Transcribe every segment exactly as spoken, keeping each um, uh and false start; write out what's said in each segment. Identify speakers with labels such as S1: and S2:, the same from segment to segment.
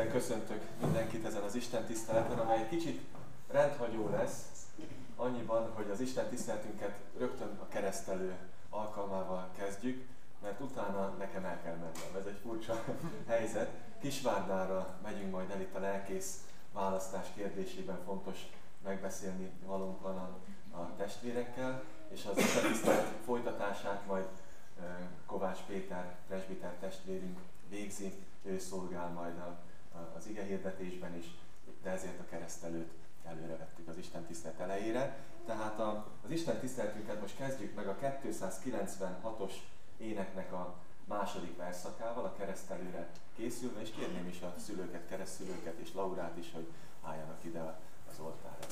S1: Szeretettel köszöntök mindenkit ezen az Isten tiszteleten, amely egy kicsit rendhagyó lesz, annyiban, hogy az Isten tiszteletünket rögtön a keresztelő alkalmával kezdjük, mert utána nekem el kell mennem. Ez egy furcsa helyzet. Kisvárdára megyünk majd el, itt a lelkész választás kérdésében fontos megbeszélni valónk van a, a testvérekkel, és az Isten tisztelet folytatását majd Kovács Péter presbiter testvérünk végzi, ő szolgál majd a, a, az igehirdetésben is, de ezért a keresztelőt előre vettük az Isten tisztelet elejére. Tehát a, az Isten tiszteletünket most kezdjük meg a kétszázkilencvenhatos éneknek a második versszakával, a keresztelőre készülve, és kérném is a szülőket, keresztszülőket és Laurát is, hogy álljanak ide az oltárra.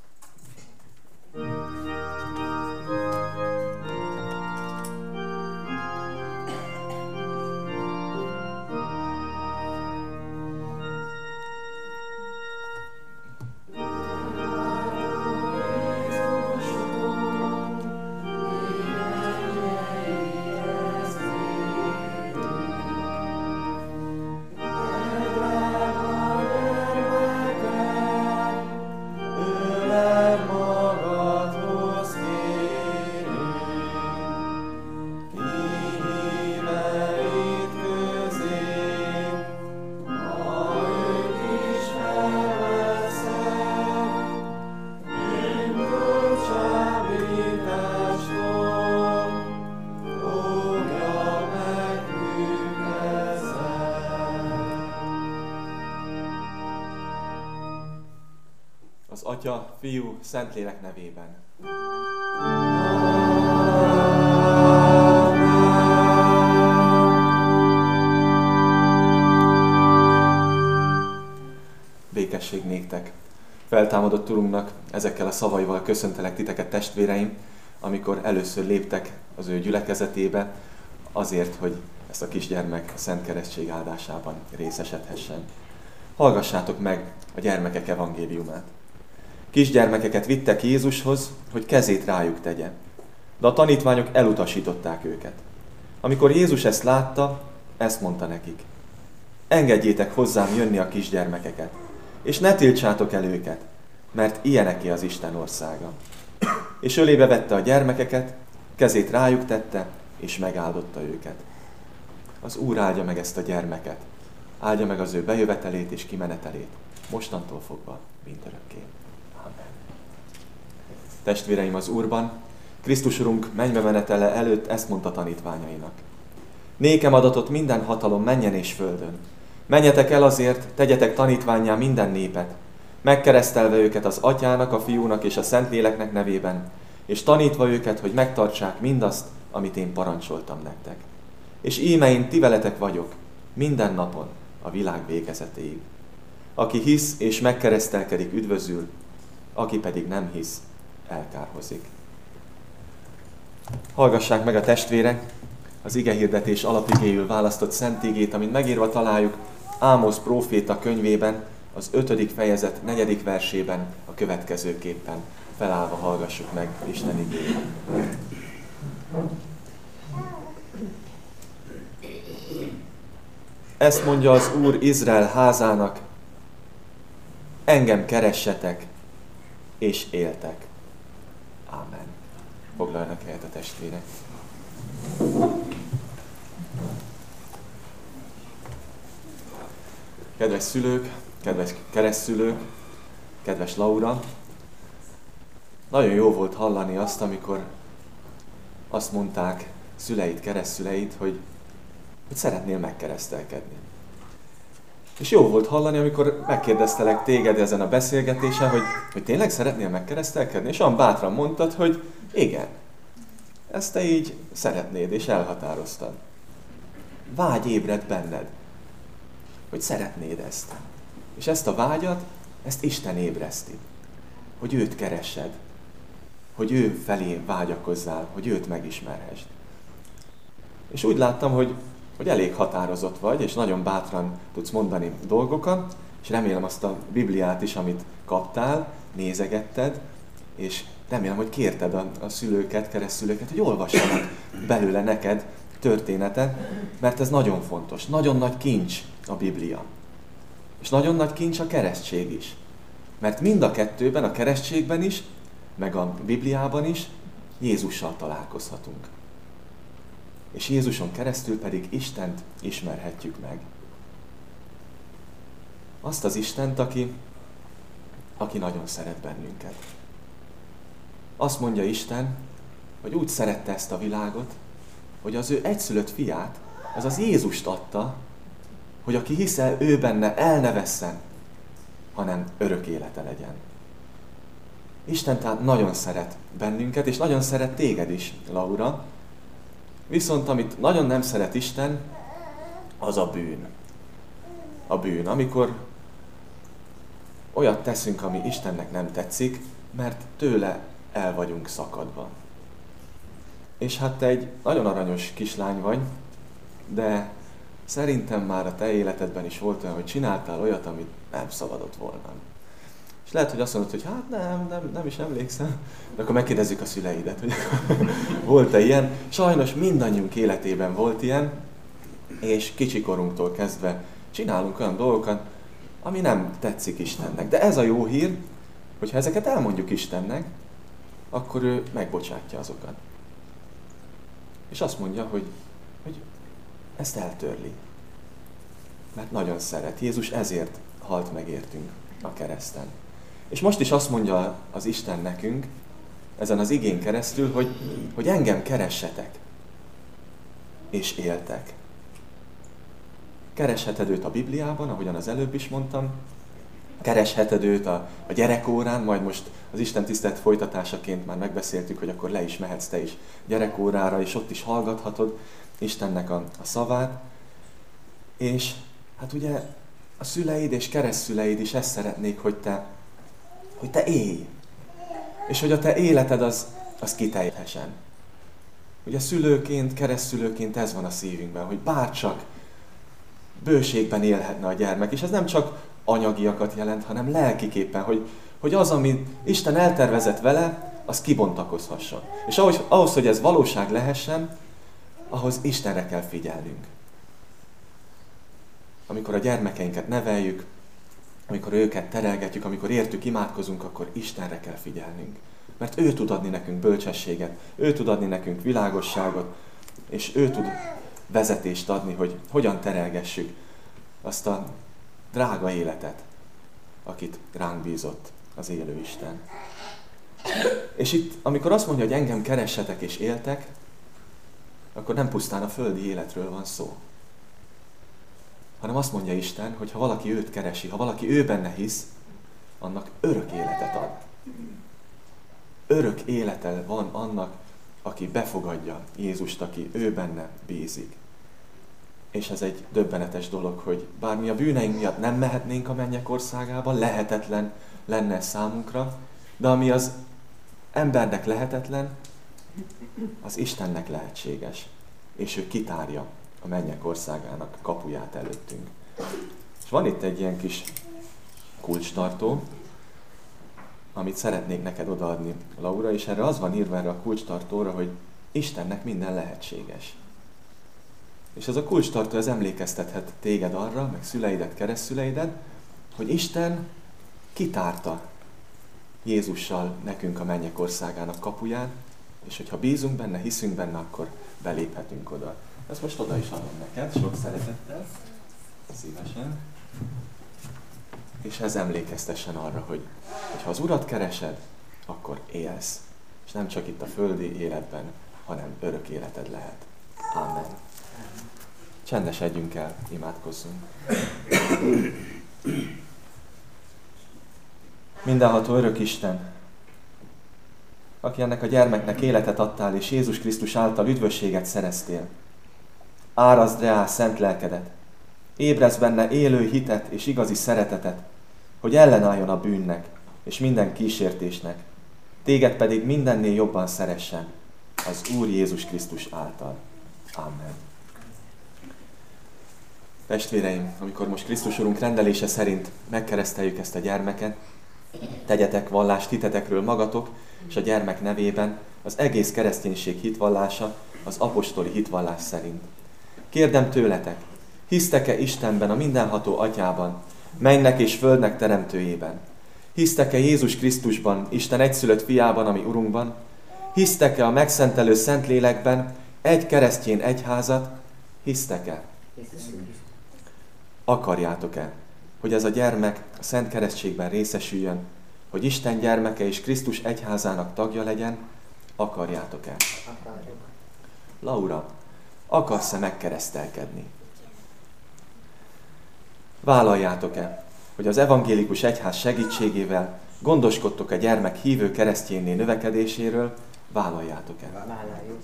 S1: Atya, Fiú, Szentlélek nevében. Békesség néktek. Feltámadott Urunknak ezekkel a szavaival köszöntelek titeket, testvéreim, amikor először léptek az ő gyülekezetébe, azért, hogy ezt a kisgyermek a Szent Keresztség áldásában részesedhessen. Hallgassátok meg a gyermekek evangéliumát. Kisgyermekeket vittek Jézushoz, hogy kezét rájuk tegye. De a tanítványok elutasították őket. Amikor Jézus ezt látta, ezt mondta nekik. Engedjétek hozzám jönni a kisgyermekeket, és ne tiltsátok el őket, mert ilyeneké az Isten országa. És ölébe vette a gyermekeket, kezét rájuk tette, és megáldotta őket. Az Úr áldja meg ezt a gyermeket, áldja meg az ő bejövetelét és kimenetelét, mostantól fogva mindörökké. Testvéreim az Úrban, Krisztus Urunk mennybe menetele előtt ezt mondta tanítványainak. Nékem adatott minden hatalom mennyen és földön. Menjetek el azért, tegyetek tanítvánnyá minden népet, megkeresztelve őket az Atyának, a Fiúnak és a Szentléleknek nevében, és tanítva őket, hogy megtartsák mindazt, amit én parancsoltam nektek. És íme én ti veletek vagyok, minden napon, a világ végezetéig. Aki hisz és megkeresztelkedik, üdvözül, aki pedig nem hisz, elkárhozik. Hallgassák meg a testvérek az igehirdetés alapigéül választott szent igét, amit megírva találjuk Ámosz próféta könyvében, az ötödik fejezet negyedik versében a következőképpen. Felállva hallgassuk meg Isten igéjét. Ezt mondja az Úr Izrael házának, engem keressetek, és éltek. Ámen. Foglaljanak helyet a testvérek. Kedves szülők, kedves keresztszülők, kedves Laura, nagyon jó volt hallani azt, amikor azt mondták szüleid, keresztszüleid, hogy, hogy szeretnél megkeresztelkedni. És jó volt hallani, amikor megkérdeztelek téged ezen a beszélgetésen, hogy, hogy tényleg szeretnél megkeresztelkedni, és olyan bátran mondtad, hogy igen, ezt te így szeretnéd, és elhatároztad. Vágy ébred benned, hogy szeretnéd ezt. És ezt a vágyat, ezt Isten ébreszti. Hogy őt keressed, hogy ő felé vágyakozzál, hogy őt megismerhessd. És úgy láttam, hogy hogy elég határozott vagy, és nagyon bátran tudsz mondani dolgokat, és remélem azt a Bibliát is, amit kaptál, nézegetted, és remélem, hogy kérted a, a szülőket, keresztszülőket, hogy olvassanak belőle neked történetet, mert ez nagyon fontos, nagyon nagy kincs a Biblia. És nagyon nagy kincs a keresztség is. Mert mind a kettőben, a keresztségben is, meg a Bibliában is Jézussal találkozhatunk. És Jézuson keresztül pedig Istent ismerhetjük meg. Azt az Istent, aki, aki nagyon szeret bennünket. Azt mondja Isten, hogy úgy szerette ezt a világot, hogy az ő egyszülött fiát, azaz Jézust adta, hogy aki hiszel ő benne, el ne vesszen, hanem örök élete legyen. Isten tehát nagyon szeret bennünket, és nagyon szeret téged is, Laura. Viszont amit nagyon nem szeret Isten, az a bűn. A bűn, amikor olyat teszünk, ami Istennek nem tetszik, mert tőle el vagyunk szakadva. És hát te egy nagyon aranyos kislány vagy, de szerintem már a te életedben is volt olyan, hogy csináltál olyat, amit nem szabadott volna. És lehet, hogy azt mondod, hogy hát nem, nem, nem is emlékszem, de akkor megkérdezzük a szüleidet, hogy volt-e ilyen. Sajnos mindannyiunk életében volt ilyen, és kicsikorunktól kezdve csinálunk olyan dolgokat, ami nem tetszik Istennek. De ez a jó hír, hogy ha ezeket elmondjuk Istennek, akkor ő megbocsátja azokat. És azt mondja, hogy, hogy ezt eltörli. Mert nagyon szeret. Jézus ezért halt meg értünk a kereszten. És most is azt mondja az Isten nekünk, ezen az igén keresztül, hogy, hogy engem keressetek, és éltek. Keresheted őt a Bibliában, ahogyan az előbb is mondtam, keresheted őt a, a gyerekórán, majd most az Isten tisztelet folytatásaként már megbeszéltük, hogy akkor le is mehetsz te is gyerekórára, és ott is hallgathatod Istennek a, a szavát. És hát ugye a szüleid és keresztszüleid is ezt szeretnék, hogy te, hogy te élj. És hogy a te életed az, az kiteljethessen. Ugye szülőként, keresztszülőként ez van a szívünkben, hogy bárcsak bőségben élhetne a gyermek. És ez nem csak anyagiakat jelent, hanem lelkiképpen, hogy, hogy az, ami Isten eltervezett vele, az kibontakozhasson. És ahhoz, ahhoz, hogy ez valóság lehessen, ahhoz Istenre kell figyelnünk. Amikor a gyermekeinket neveljük, amikor őket terelgetjük, amikor értük, imádkozunk, akkor Istenre kell figyelnünk. Mert ő tud adni nekünk bölcsességet, ő tud adni nekünk világosságot, és ő tud vezetést adni, hogy hogyan terelgessük azt a drága életet, akit ránk bízott az élő Isten. És itt, amikor azt mondja, hogy engem keressetek és éltek, akkor nem pusztán a földi életről van szó. Hanem azt mondja Isten, hogy ha valaki őt keresi, ha valaki ő benne hisz, annak örök életet ad. Örök élete van annak, aki befogadja Jézust, aki ő benne bízik. És ez egy döbbenetes dolog, hogy bár mi a bűneink miatt nem mehetnénk a mennyek országába, lehetetlen lenne számunkra, de ami az embernek lehetetlen, az Istennek lehetséges. És ő kitárja a mennyek országának kapuját előttünk. És van itt egy ilyen kis kulcstartó, amit szeretnék neked odaadni, Laura, és erre az van írva erre a kulcstartóra, hogy Istennek minden lehetséges. És ez a kulcstartó, ez emlékeztethet téged arra, meg szüleidet, keresztszüleidet, hogy Isten kitárta Jézussal nekünk a mennyek országának kapuján, és hogyha bízunk benne, hiszünk benne, akkor beléphetünk oda. Ezt most oda is adom neked, sok szeretettel, szívesen. És ez emlékeztessen arra, hogy ha az Urat keresed, akkor élsz. És nem csak itt a földi életben, hanem örök életed lehet. Amen. Csendesedjünk el, imádkozzunk. Mindenható örök Isten, aki ennek a gyermeknek életet adtál, és Jézus Krisztus által üdvösséget szereztél. Árazd rá szent lelkedet, ébrezd benne élő hitet és igazi szeretetet, hogy ellenálljon a bűnnek és minden kísértésnek, téged pedig mindennél jobban szeressen az Úr Jézus Krisztus által. Amen. Testvéreim, amikor most Krisztus Urunk rendelése szerint megkereszteljük ezt a gyermeket, tegyetek vallást hitetekről magatok, és a gyermek nevében az egész kereszténység hitvallása az apostoli hitvallás szerint. Kérdem tőletek, hisztek-e Istenben, a mindenható Atyában, mennek és földnek teremtőjében? Hisztek-e Jézus Krisztusban, Isten egyszülött fiában, ami Urunkban? Hisztek-e a megszentelő Szentlélekben, egy keresztény egyházat? Hisztek-e? Akarjátok-e, hogy ez a gyermek a Szent Keresztségben részesüljön, hogy Isten gyermeke és Krisztus egyházának tagja legyen? Akarjátok-e? Laura, akarsz-e megkeresztelkedni? Vállaljátok-e, hogy az evangélikus egyház segítségével gondoskodtok a gyermek hívő keresztjénné növekedéséről? Vállaljátok-e?
S2: Vállaljuk.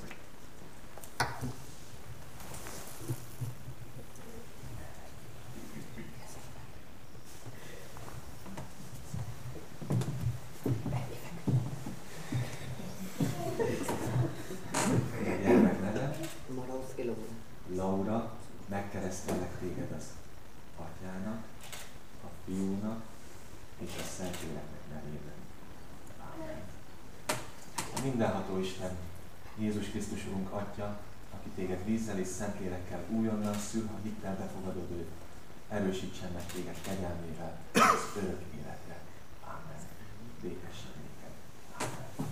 S1: A gyermek neve? Laura, megkeresztellek téged az Atyának, a Fiúnak és a Szentléleknek nevében. Ámen. A mindenható Isten, Jézus Krisztus Urunk Atya, aki téged vízzel és Szentlélekkel újonnan szül, ha hittel befogadod őt, erősítsen meg téged kegyelmével az örök életre. Ámen. Békessen néked. Ámen.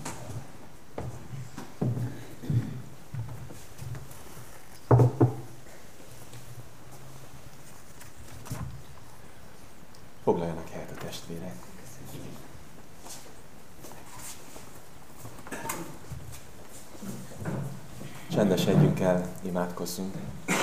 S1: Foglaljanak helyet a testvérek. Csendesedjünk el, imádkozzunk.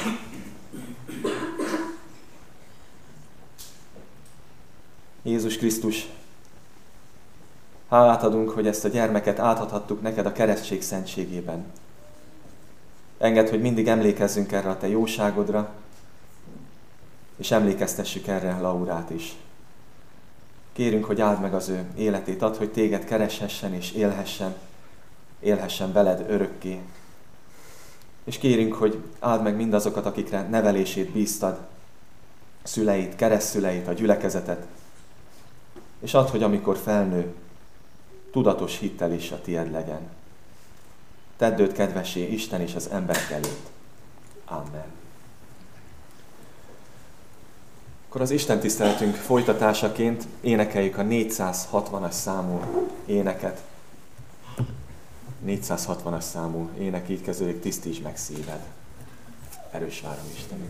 S1: Jézus Krisztus, hálát adunk, hogy ezt a gyermeket átadhattuk neked a keresztség szentségében. Engedd, hogy mindig emlékezzünk erre a te jóságodra, és emlékeztessük erre Laurát is. Kérünk, hogy áld meg az ő életét, add, hogy téged kereshessen és élhessen, élhessen veled örökké. És kérünk, hogy áld meg mindazokat, akikre nevelését bíztad, szüleit, keresztszüleit, a gyülekezetet, és add, hogy amikor felnő, tudatos hittel is a tied legyen. Tedd őt kedvessé Isten és az emberek előtt. Amen. Akkor az Isten tiszteletünk folytatásaként énekeljük a négyszázhatvanas számú éneket. négyszázhatvanas számú ének így kezdődik: tisztítsd meg szíved. Erős várom Istenünk.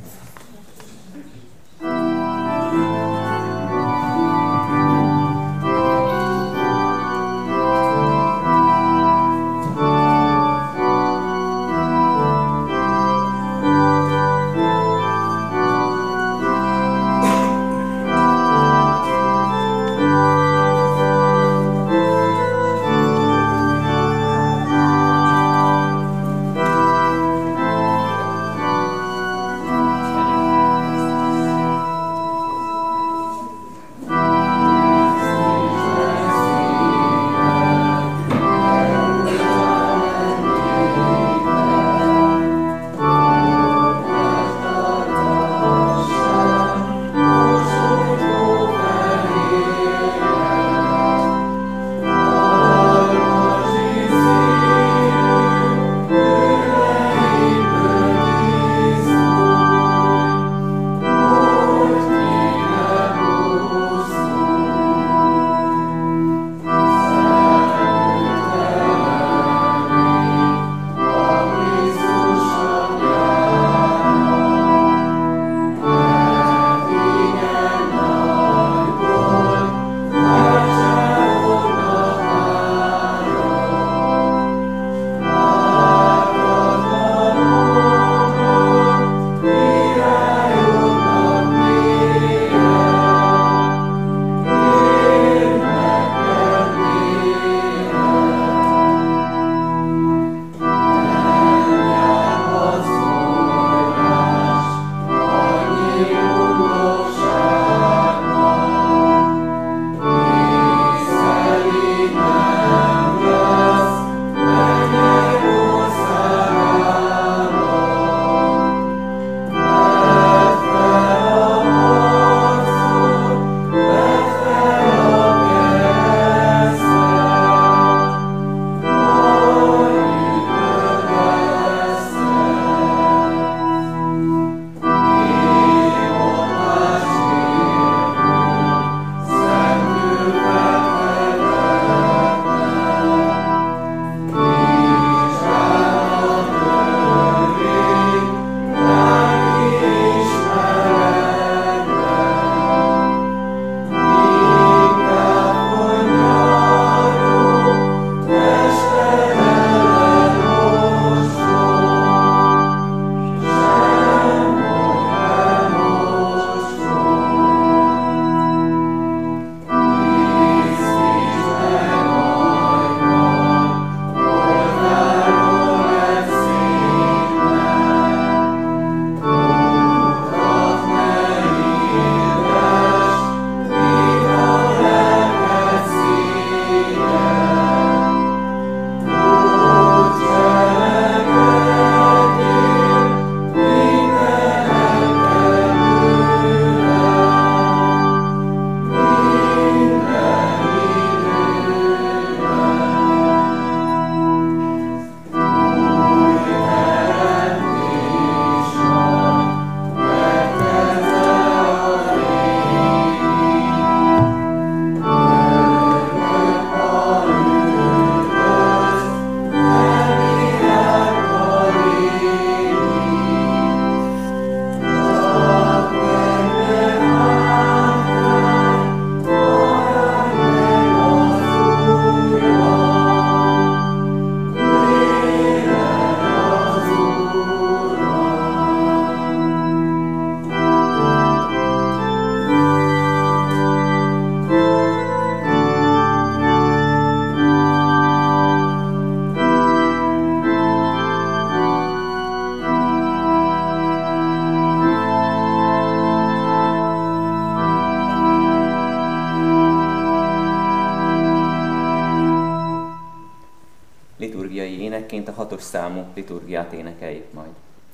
S2: énekként a hatos számú liturgiát énekeljük majd.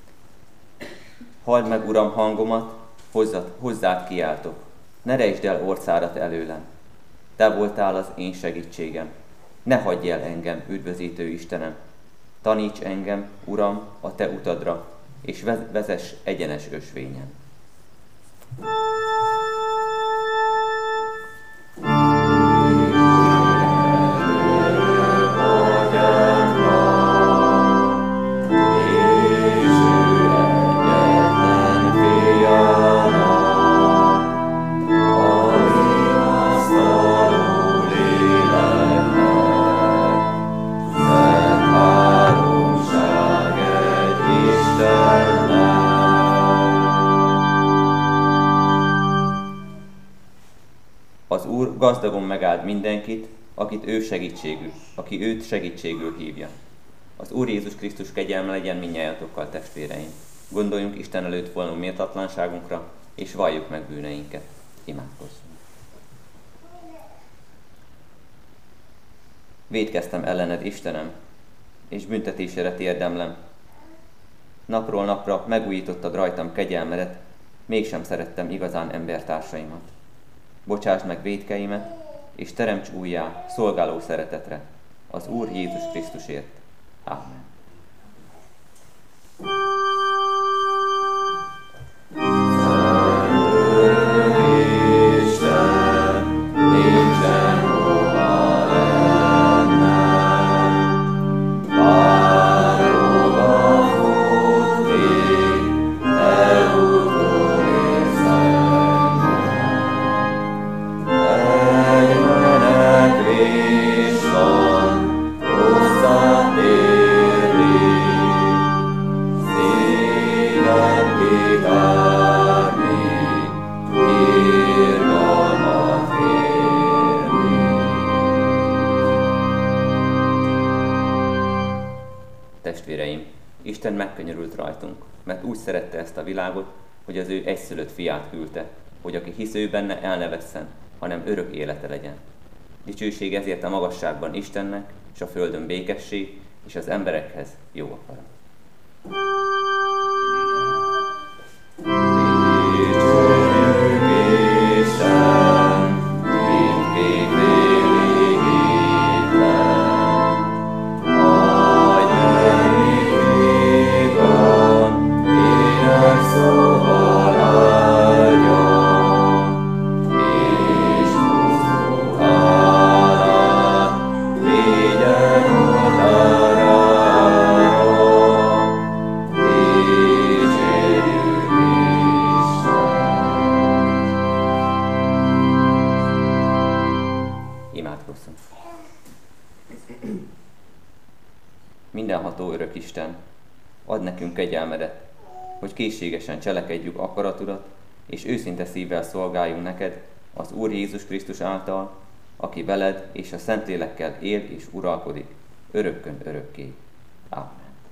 S2: Halld meg, Uram, hangomat, hozzád, hozzád kiáltok, ne rejtsd el orcádat előlem. Te voltál az én segítségem, ne hagyj el engem, üdvözítő Istenem. Taníts engem, Uram, a te utadra, és vezess egyenes ösvényen. Az Úr gazdagon megáld mindenkit, akit ő segítségül, aki őt segítségül hívja. Az Úr Jézus Krisztus kegyelme legyen mindnyájatokkal, testvéreim. Gondoljunk Isten előtt való méltatlanságunkra, és valljuk meg bűneinket. Imádkozzunk. Vétkeztem ellened, Istenem, és büntetésére térdemlem. Napról napra megújítottad rajtam kegyelmedet, mégsem szerettem igazán embertársaimat. Bocsásd meg vétkeimet, és teremts újjá szolgáló szeretetre, az Úr Jézus Krisztusért. Ámen. Testvéreim, Isten megkönyörült rajtunk, mert úgy szerette ezt a világot, hogy az ő egyszülött fiát küldte, hogy aki hisz ő benne, el ne vesszen, hanem örök élete legyen. Dicsőség ezért a magasságban Istennek, és a földön békesség, és az emberekhez jó akarat. Mindenható örök Isten, add nekünk kegyelmedet, hogy készségesen cselekedjük akaratodat, és őszinte szívvel szolgáljunk neked, az Úr Jézus Krisztus által, aki veled és a Szentlélekkel él és uralkodik, örökkön örökké. Ámen.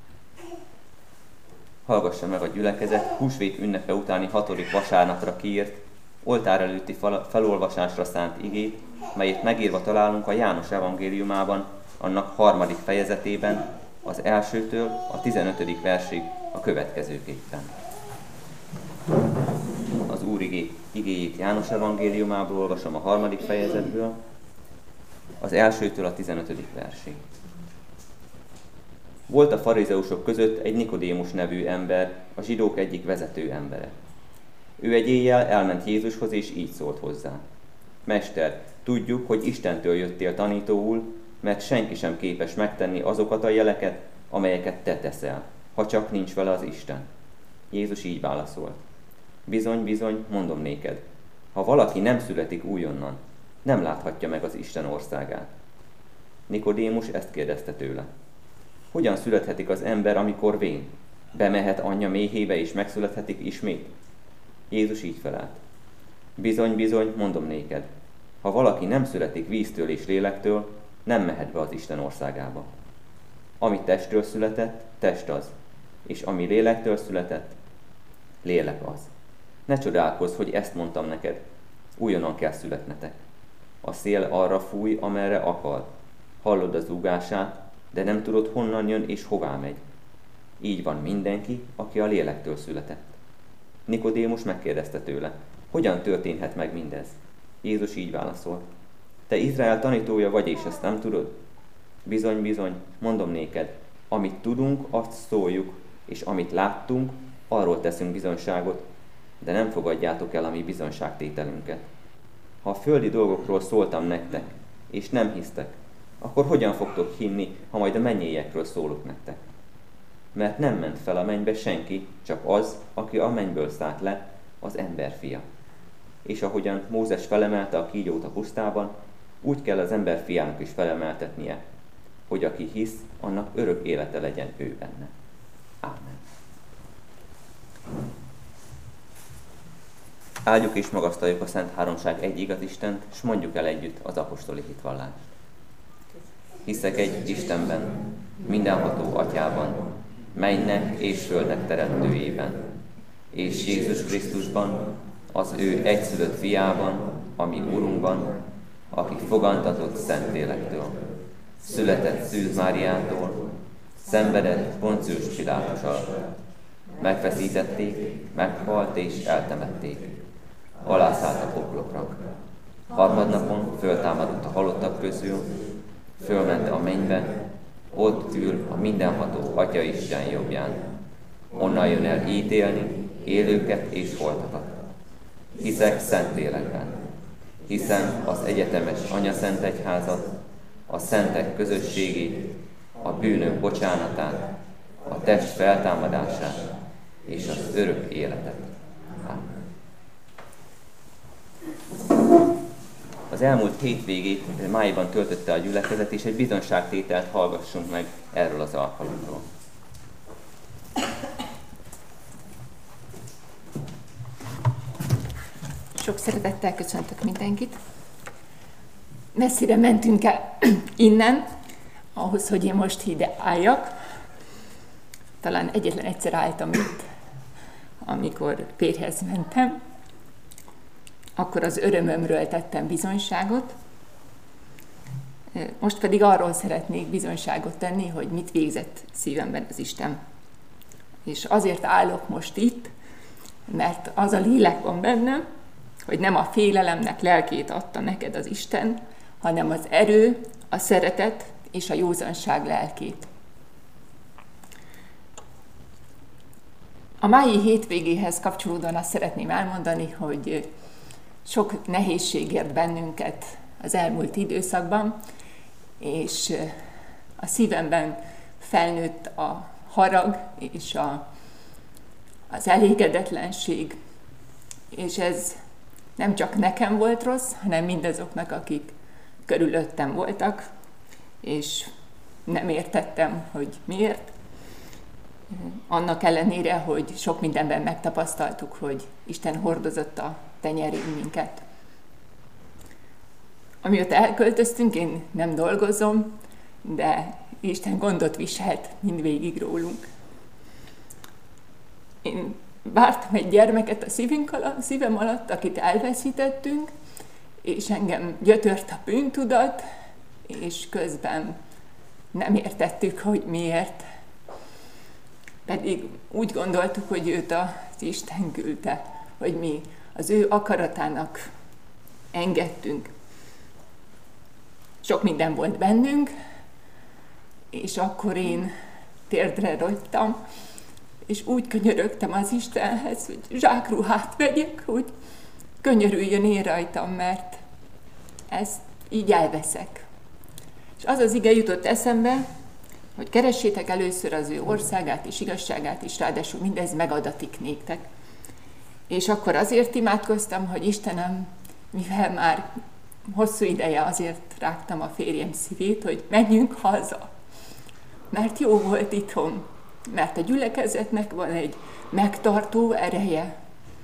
S2: Hallgassa meg a gyülekezet húsvét ünnepe utáni hatodik vasárnapra kiírt, oltár előtti felolvasásra szánt igét, melyet megírva találunk a János evangéliumában, annak harmadik fejezetében, az elsőtől a tizenötödik versig a következőképpen. Az Úr igé, igéjét János evangéliumából olvasom a harmadik fejezetből, az elsőtől a tizenötödik versig. Volt a farizeusok között egy Nikodémus nevű ember, a zsidók egyik vezető embere. Ő egy éjjel elment Jézushoz, és így szólt hozzá. Mester, tudjuk, hogy Istentől jöttél tanítóul, mert senki sem képes megtenni azokat a jeleket, amelyeket te teszel, ha csak nincs vele az Isten. Jézus így válaszolt. Bizony, bizony, mondom néked, ha valaki nem születik újonnan, nem láthatja meg az Isten országát. Nikodémus ezt kérdezte tőle. Hogyan születhetik az ember, amikor vén? Bemehet anyja méhébe és megszülethetik ismét? Jézus így felelt. Bizony, bizony, mondom néked, ha valaki nem születik víztől és lélektől, nem mehet be az Isten országába. Ami testtől született, test az, és ami lélektől született, lélek az. Ne csodálkozz, hogy ezt mondtam neked, újonnan kell születnetek. A szél arra fúj, amerre akar. Hallod az zúgását, de nem tudod, honnan jön és hová megy. Így van mindenki, aki a lélektől született. Nikodémus megkérdezte tőle, hogyan történhet meg mindez? Jézus így válaszolt, te Izrael tanítója vagy, és ezt nem tudod? Bizony, bizony, mondom néked, amit tudunk, azt szóljuk, és amit láttunk, arról teszünk bizonyságot, de nem fogadjátok el a mi bizonyságtételünket. Ha a földi dolgokról szóltam nektek, és nem hisztek, akkor hogyan fogtok hinni, ha majd a mennyiekről szólok nektek? Mert nem ment fel a mennybe senki, csak az, aki a mennyből szállt le, az ember fia. És ahogyan Mózes felemelte a kígyót a pusztában, úgy kell az ember fiának is felemeltetnie, hogy aki hisz, annak örök élete legyen ő benne. Ámen. Áldjuk és magasztaljuk a Szent Háromság egy igaz Istent, s mondjuk el együtt az apostoli hitvallást. Hiszek egy Istenben, mindenható Atyában, mennynek és földnek teremtőjében, és Jézus Krisztusban, az ő egyszülött fiában, ami Urunkban, aki fogantatott Szentlélektől, született Szűz Máriától, szenvedett Poncius Pilátus alatt, megfeszítették, meghalt és eltemették, alászállt a poklokra. Harmadnapon föltámadott a halottak közül, fölment a mennybe, ott ül a mindenható Atya Isten jobbján. Onnan jön el ítélni élőket és holtakat. Hiszek Szentlélekben. Hiszem az egyetemes Anyaszent Egyházat, a szentek közösségét, a bűnök bocsánatát, a test feltámadását és az örök életet. Amen. Az elmúlt hétvégét májban töltötte a gyülekezet, és egy bizonyságtételt hallgassunk meg erről az alkalomról.
S3: Sok szeretettel köszöntök mindenkit. Messzire mentünk el innen, ahhoz, hogy én most ide álljak. Talán egyetlen egyszer álltam itt, amikor férjhez mentem. Akkor az örömömről tettem bizonyságot. Most pedig arról szeretnék bizonyságot tenni, hogy mit végzett szívemben az Isten. És azért állok most itt, mert az a lélek van bennem, hogy nem a félelemnek lelkét adta neked az Isten, hanem az erő, a szeretet és a józanság lelkét. A mai hétvégéhez kapcsolódóan azt szeretném elmondani, hogy sok nehézség ért bennünket az elmúlt időszakban, és a szívemben felnőtt a harag és a, az elégedetlenség, és ez nem csak nekem volt rossz, hanem mindazoknak, akik körülöttem voltak, és nem értettem, hogy miért. Annak ellenére, hogy sok mindenben megtapasztaltuk, hogy Isten hordozott a tenyerén minket. Amióta elköltöztünk, én nem dolgozom, de Isten gondot viselt mindvégig rólunk. Én vártam egy gyermeket a szívünk alatt, a szívem alatt, akit elveszítettünk, és engem gyötört a bűntudat, és közben nem értettük, hogy miért. Pedig úgy gondoltuk, hogy őt az Isten küldte, hogy mi az ő akaratának engedtünk. Sok minden volt bennünk, és akkor én térdre rogytam, és úgy könyörögtem az Istenhez, hogy zsákruhát vegyek, hogy könyörüljön én rajtam, mert ezt így elveszek. És az az ige jutott eszembe, hogy keressétek először az ő országát és igazságát, és ráadásul mindez megadatik néktek. És akkor azért imádkoztam, hogy Istenem, mivel már hosszú ideje azért rágtam a férjem szívét, hogy menjünk haza. Mert jó volt itthon, mert a gyülekezetnek van egy megtartó ereje.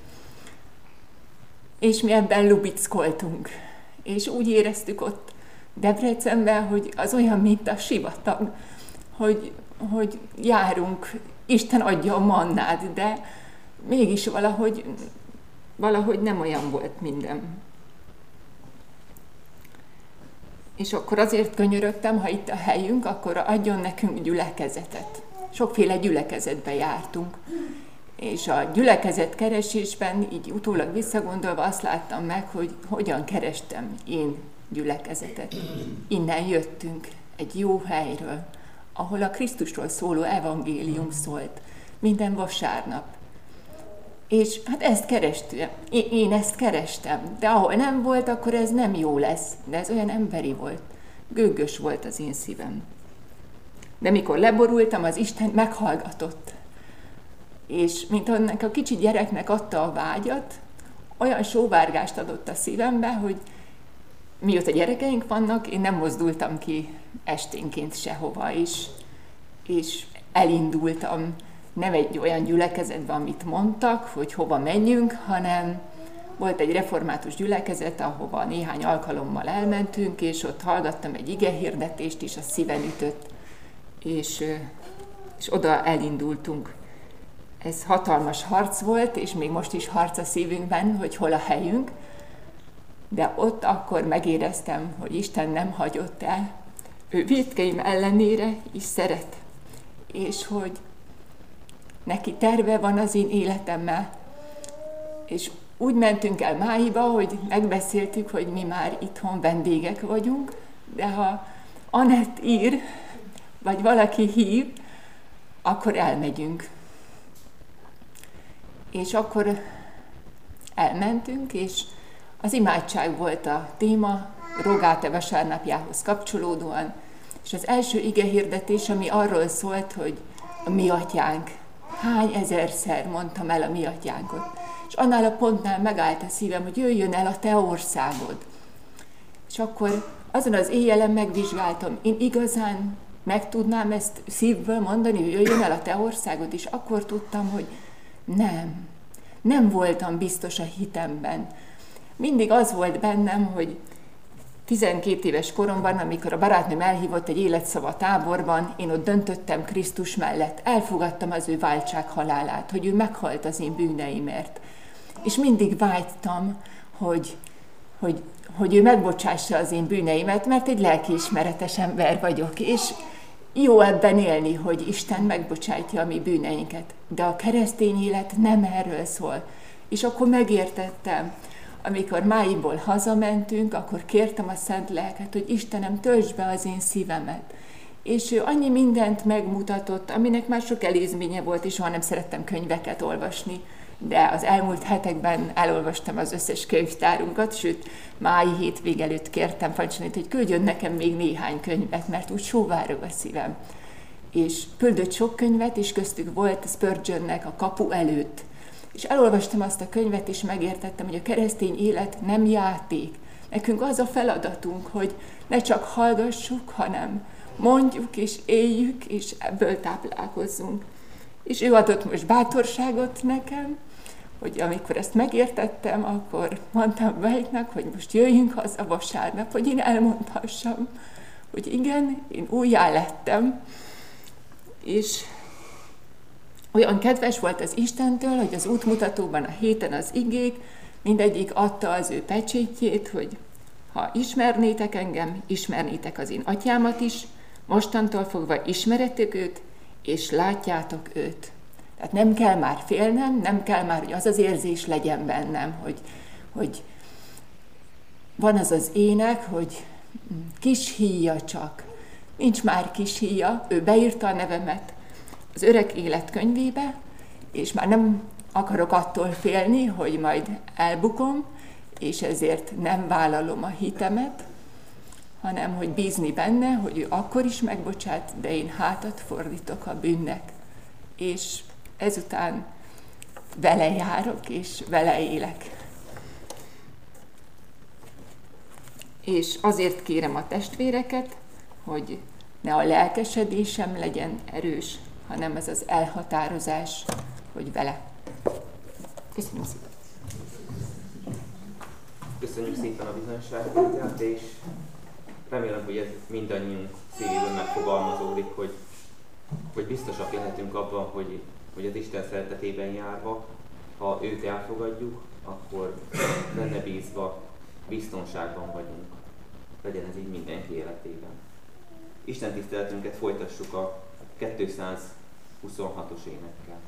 S3: És mi ebben lubickoltunk. És úgy éreztük ott Debrecenben, hogy az olyan, mint a sivatag, hogy, hogy járunk, Isten adja a mannát, de mégis valahogy, valahogy nem olyan volt minden. És akkor azért könyörögtem, ha itt a helyünk, akkor adjon nekünk gyülekezetet. Sokféle gyülekezetbe jártunk. És a gyülekezet keresésben, így utólag visszagondolva azt láttam meg, hogy hogyan kerestem én gyülekezetet. Innen jöttünk, egy jó helyről, ahol a Krisztusról szóló evangélium szólt. Minden vasárnap. És hát ezt kerestem, én ezt kerestem, de ahol nem volt, akkor ez nem jó lesz. De ez olyan emberi volt, gőgös volt az én szívem. De mikor leborultam, az Isten meghallgatott. És mint annak a kicsi gyereknek adta a vágyat, olyan sóvárgást adott a szívembe, hogy mióta gyerekeink vannak, én nem mozdultam ki esténként sehova, és, és elindultam. Nem egy olyan gyülekezetbe, amit mondtak, hogy hova menjünk, hanem volt egy református gyülekezet, ahova néhány alkalommal elmentünk, és ott hallgattam egy igehirdetést, és a szíven ütött, és, és oda elindultunk. Ez hatalmas harc volt, és még most is harc a szívünkben, hogy hol a helyünk, de ott akkor megéreztem, hogy Isten nem hagyott el. Ő vétkeim ellenére is szeret, és hogy neki terve van az én életemmel. És úgy mentünk el Máiba, hogy megbeszéltük, hogy mi már itthon vendégek vagyunk, de ha Anett ír, vagy valaki hív, akkor elmegyünk. És akkor elmentünk, és az imádság volt a téma, Rógáte vasárnapjához kapcsolódóan, és az első igehirdetés, ami arról szólt, hogy a mi atyánk. Hány ezerszer mondtam el a mi atyánkot. És annál a pontnál megállt a szívem, hogy jöjjön el a te országod. És akkor azon az éjjelen megvizsgáltam, én igazán meg tudnám ezt szívből mondani, hogy jöjjön el a te országod, és akkor tudtam, hogy nem. Nem voltam biztos a hitemben. Mindig az volt bennem, hogy tizenkét éves koromban, amikor a barátnőm elhívott egy életszava táborban, én ott döntöttem Krisztus mellett, elfogadtam az ő váltság halálát, hogy ő meghalt az én bűneimért. És mindig vágytam, hogy, hogy, hogy ő megbocsássa az én bűneimet, mert egy lelkiismeretes ember vagyok, és jó ebben élni, hogy Isten megbocsátja a mi bűneinket. De a keresztény élet nem erről szól. És akkor megértettem, amikor Máiból hazamentünk, akkor kértem a Szent Lelket, hogy Istenem, töltsd be az én szívemet. És ő annyi mindent megmutatott, aminek már sok előzménye volt, és soha nem szerettem könyveket olvasni. De az elmúlt hetekben elolvastam az összes könyvtárunkat, sőt, mái hétvég előtt kértem Fancsanit, hogy küldjön nekem még néhány könyvet, mert úgy sóvárog a szívem. És küldött sok könyvet, és köztük volt Spurgeonnek a Kapu előtt. És elolvastam azt a könyvet, és megértettem, hogy a keresztény élet nem játék. Nekünk az a feladatunk, hogy ne csak hallgassuk, hanem mondjuk, és éljük, és ebből táplálkozzunk. És ő adott most bátorságot nekem, hogy amikor ezt megértettem, akkor mondtam Bajknak, hogy most jöjjünk haza vasárnap, hogy én elmondhassam, hogy igen, én újjá lettem. És olyan kedves volt az Istentől, hogy az útmutatóban a héten az igék, mindegyik adta az ő pecsétjét, hogy ha ismernétek engem, ismernétek az én atyámat is, mostantól fogva ismeretek őt, és látjátok őt. Tehát nem kell már félnem, nem kell már, hogy az az érzés legyen bennem, hogy, hogy van az az ének, hogy kis híja csak. Nincs már kis híja, ő beírta a nevemet az öreg élet könyvébe, és már nem akarok attól félni, hogy majd elbukom, és ezért nem vállalom a hitemet, hanem hogy bízni benne, hogy ő akkor is megbocsát, de én hátat fordítok a bűnnek. És ezután vele járok, és vele élek. És azért kérem a testvéreket, hogy ne a lelkesedésem legyen erős, hanem ez az elhatározás, hogy vele. Köszönöm szépen.
S2: Köszönjük szépen a bizonyságot, és remélem, hogy ez mindannyiunk szívében megfogalmazódik, hogy, hogy biztosak lehetünk abban, hogy, hogy az Isten szeretetében járva, ha őt elfogadjuk, akkor benne bízva biztonságban vagyunk. legyen ez így mindenki életében. Isten tiszteletünket folytassuk a kétszázhuszonhatos énekkel.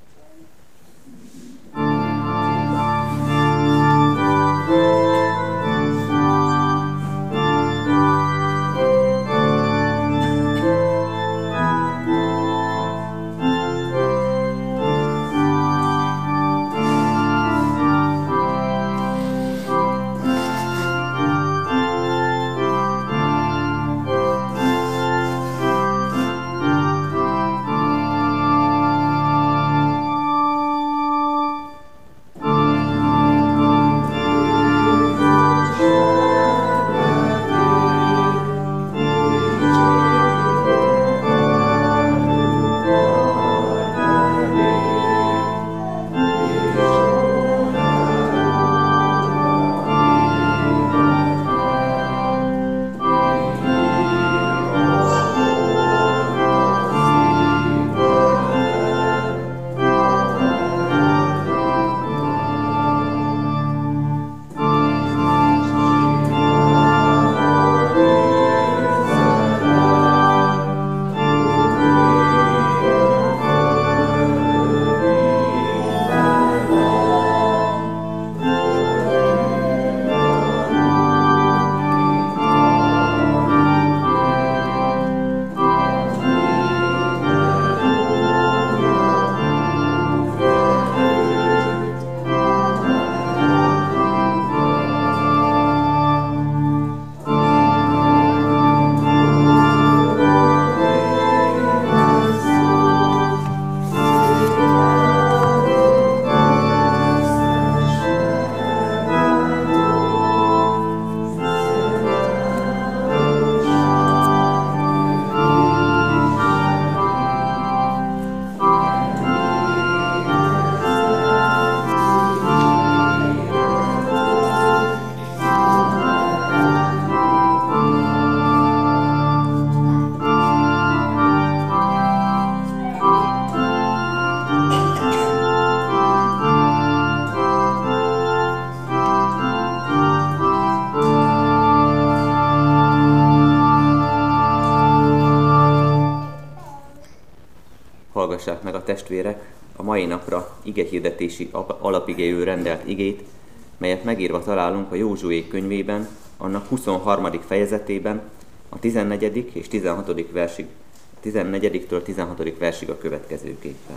S2: Hallgassák meg a testvérek a mai napra igehirdetési alapigéül rendelt igét, melyet megírva találunk a Józsué könyvében, annak huszonharmadik fejezetében, a tizennegyedik és tizenhatodik versig, tizennegyediktől tizenhatodik versig a következőképpen.